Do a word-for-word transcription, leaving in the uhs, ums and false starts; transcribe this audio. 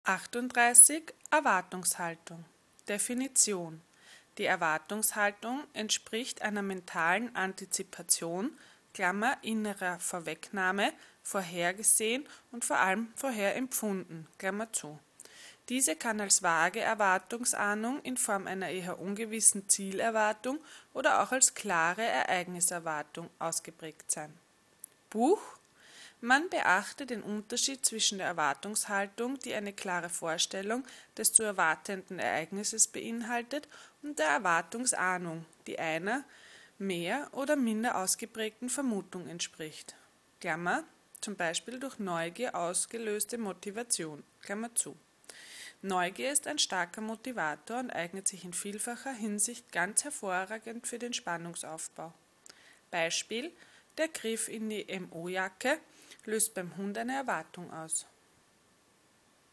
achtunddreißig. Erwartungshaltung. Definition: Die Erwartungshaltung entspricht einer mentalen Antizipation Klammer (innerer Vorwegnahme), vorhergesehen und vor allem vorherempfunden Klammer zu. Diese kann als vage Erwartungsahnung in Form einer eher ungewissen Zielerwartung oder auch als klare Ereigniserwartung ausgeprägt sein. Buch: Man beachte den Unterschied zwischen der Erwartungshaltung, die eine klare Vorstellung des zu erwartenden Ereignisses beinhaltet, und der Erwartungsahnung, die einer mehr oder minder ausgeprägten Vermutung entspricht Klammer, zum Beispiel durch Neugier ausgelöste Motivation Klammer zu. Neugier ist ein starker Motivator und eignet sich in vielfacher Hinsicht ganz hervorragend für den Spannungsaufbau. Beispiel: Der Griff in die M O-Jacke löst beim Hund eine Erwartung aus.